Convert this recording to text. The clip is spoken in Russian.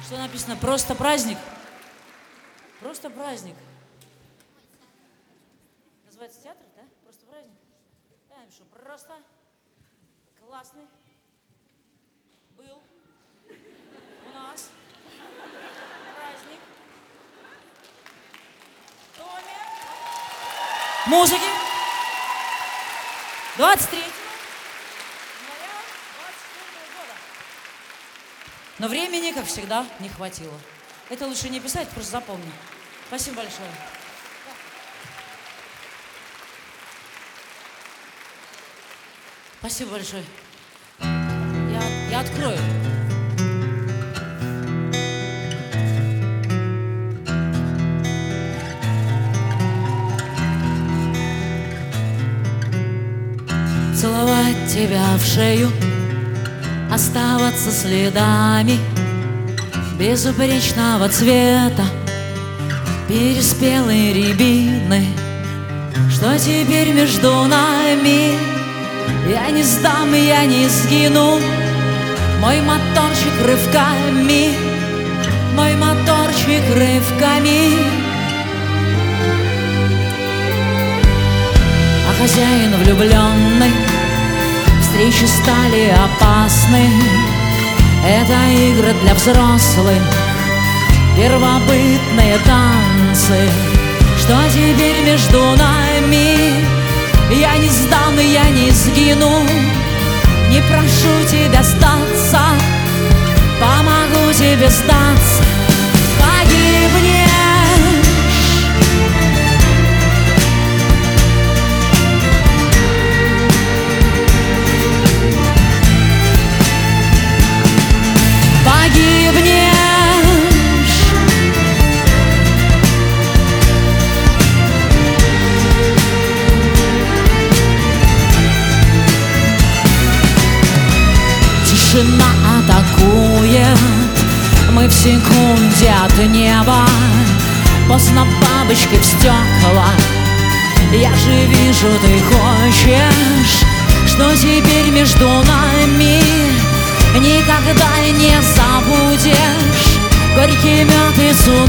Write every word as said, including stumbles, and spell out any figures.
Что написано? Просто праздник. Просто праздник. Называется театр, да? Просто праздник. Я напишу просто классный был у нас праздник в доме музыки двадцать третьего января двадцать четвёртого года. Но времени, как всегда, не хватило. Это лучше не писать, просто запомни. Спасибо большое. Спасибо большое. Я, я открою. Целовать тебя в шею, оставаться следами безупречного цвета переспелой рябины. Что теперь между нами? Я не сдам, я не сгину. Мой моторчик рывками, мой моторчик рывками. А хозяин влюбленный, встречи стали опасны. Это игры для взрослых, первобытные танцы. Что теперь между нами? Я не сдам, я не сгину. Не прошу тебя сдаться, помогу тебе сдаться. Погибнешь. Погибнешь. Тишина атакует, мы в секунде от неба. Поздно бабочки в стекла. Я же вижу, ты хочешь. Что теперь между нами? Никогда не забудешь горький мед и цукор.